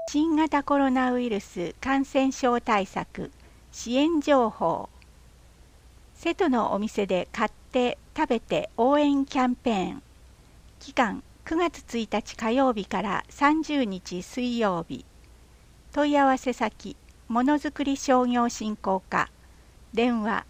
新型コロナウイルス感染症対策支援情報。瀬戸のお店で買って食べて応援キャンペーン。期間9月1日火曜日から30日水曜日。問い合わせ先ものづくり商業振興課。電話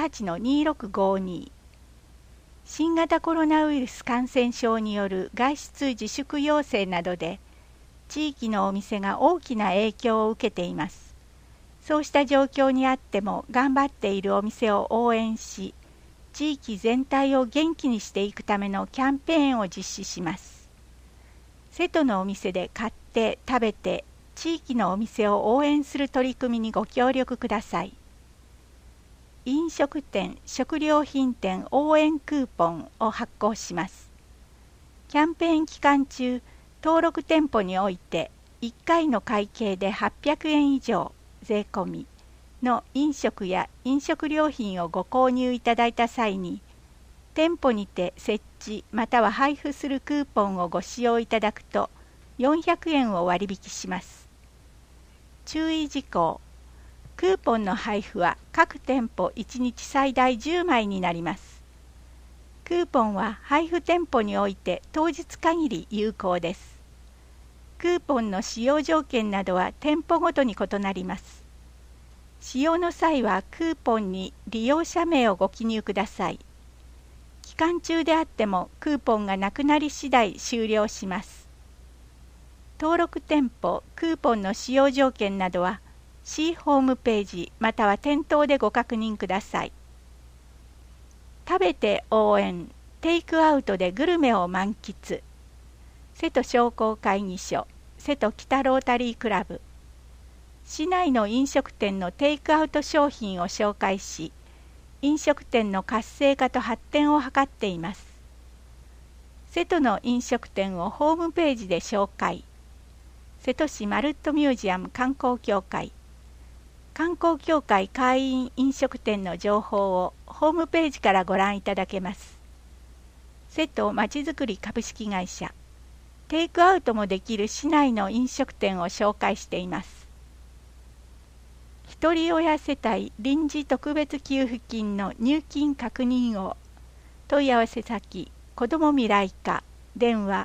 88-2652。新型コロナウイルス感染症による外出自粛要請などで地域のお店が大きな影響を受けています。そうした状況にあっても頑張っているお店を応援し、地域全体を元気にしていくためのキャンペーンを実施します。瀬戸のお店で買って食べて地域のお店を応援する取り組みにご協力ください。飲食店・食料品店応援クーポンを発行します。キャンペーン期間中、登録店舗において1回の会計で800円以上税込みの飲食や飲食料品をご購入いただいた際に、店舗にて設置または配布するクーポンをご使用いただくと400円を割引します。注意事項。クーポンの配布は各店舗1日最大10枚になります。クーポンは配布店舗において当日限り有効です。クーポンの使用条件などは店舗ごとに異なります。使用の際はクーポンに利用者名をご記入ください。期間中であってもクーポンがなくなり次第終了します。登録店舗・クーポンの使用条件などは市ホームページまたは店頭でご確認ください。食べて応援、テイクアウトでグルメを満喫。瀬戸商工会議所、瀬戸北ロータリークラブ。市内の飲食店のテイクアウト商品を紹介し、飲食店の活性化と発展を図っています。瀬戸の飲食店をホームページで紹介。瀬戸市まるっとミュージアム観光協会。観光協会会員飲食店の情報をホームページからご覧いただけます。瀬戸まちづくり株式会社。テイクアウトもできる市内の飲食店を紹介しています。ひとり親世帯臨時特別給付金の入金確認を。問い合わせ先子ども未来課。電話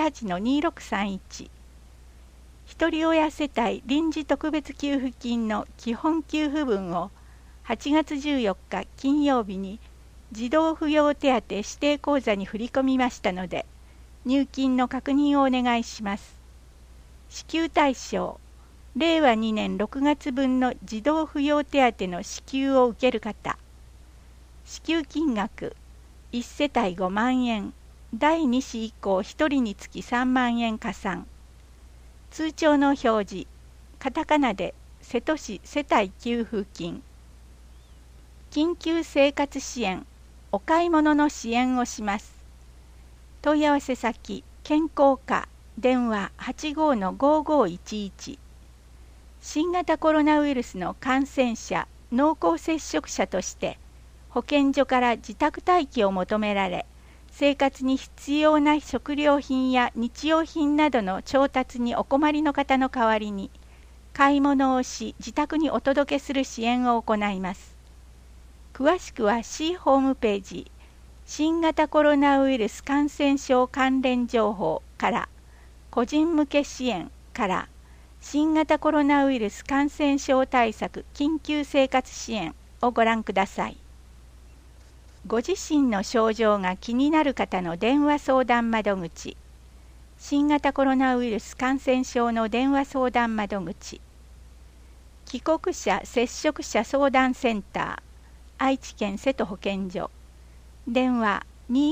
88-2631。ひとり親世帯臨時特別給付金の基本給付分を8月14日金曜日に児童扶養手当指定口座に振り込みましたので、入金の確認をお願いします。支給対象、令和2年6月分の児童扶養手当の支給を受ける方。支給金額、1世帯5万円、第2子以降1人につき3万円加算。通帳の表示、カタカナで瀬戸市世帯給付金。緊急生活支援、お買い物の支援をします。問い合わせ先、健康課、電話85-5511。新型コロナウイルスの感染者、濃厚接触者として保健所から自宅待機を求められ、生活に必要な食料品や日用品などの調達にお困りの方の代わりに、買い物をし自宅にお届けする支援を行います。詳しくは市ホームページ、新型コロナウイルス感染症関連情報から、個人向け支援から、新型コロナウイルス感染症対策緊急生活支援をご覧ください。ご自身の症状が気になる方の電話相談窓口、新型コロナウイルス感染症の電話相談窓口、帰国者接触者相談センター、愛知県瀬戸保健所、電話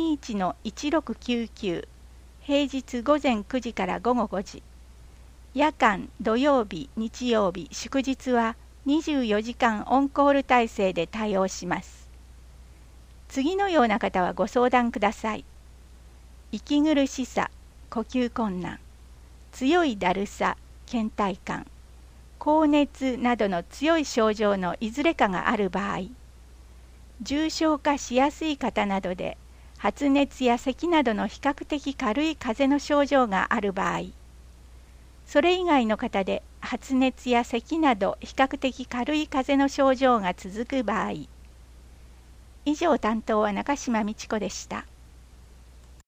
21-1699、平日午前9時から午後5時、夜間土曜日、日曜日、祝日は24時間オンコール体制で対応します。次のような方はご相談ください。息苦しさ、呼吸困難、強いだるさ、倦怠感、高熱などの強い症状のいずれかがある場合、重症化しやすい方などで発熱や咳などの比較的軽い風邪の症状がある場合、 それ以外の方で発熱や咳など比較的軽い風邪の症状が続く場合。以上、担当は中島美智子でした。